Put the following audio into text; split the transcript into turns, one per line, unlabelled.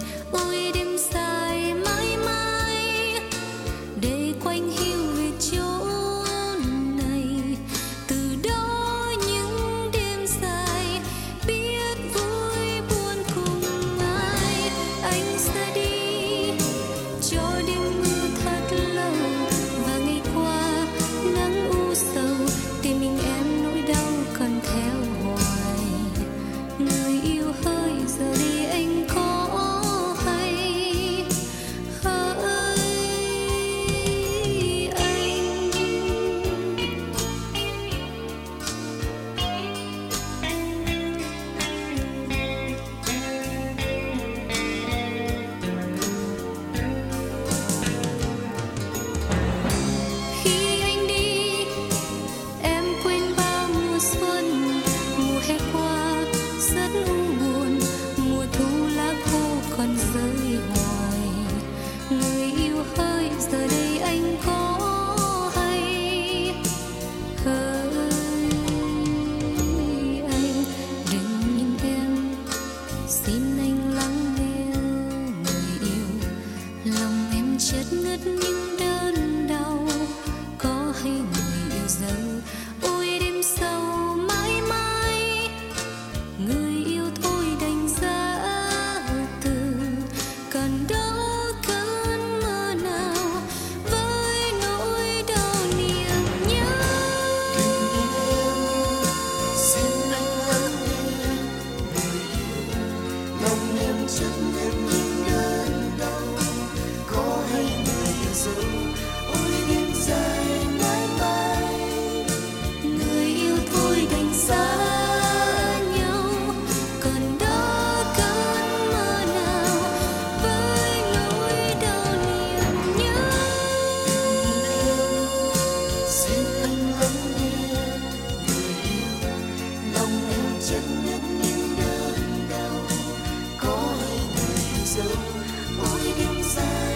ôi đêm dài mãi mãi để quanh hiu về chốn này. Từ đó những đêm dài biết vui buồn cùng ai. Anh ra đi cho đêm mưa thật lâu, và ngày qua nắng u sầu, tìm mình em nỗi đau còn theo hoài. Người yêu hỡi giờ đây anh có hay hỡi anh. Khi anh đi em quên bao mùa xuân, mùa hè qua rất u buồn, mùa thu lá khô còn rơi hoài. Người yêu hỡi giờ đây anh có hay hỡi anh. Đừng nhìn em, xin anh lắng nghe người yêu. Lòng em chợt ngất những đớn đau, có hay người yêu dấu, ôi đêm sâu mãi mãi. Người yêu thôi đành ra từ, còn đó cơn mơ nào với nỗi đau niềm nhớ.
Xin anh lắng nghe người yêu, lòng em chất ngất những đớn đau, có hay người yêu dấu, ôi đêm dài mãi mãi.
Người yêu thôi đành xa nhau, còn đó cơn mơ nào với nỗi đau niềm nhớ.
Xin anh lắng nghe người yêu, lòng em chất ngất những đớn đau, có hay người yêu dấu, ôi đêm dài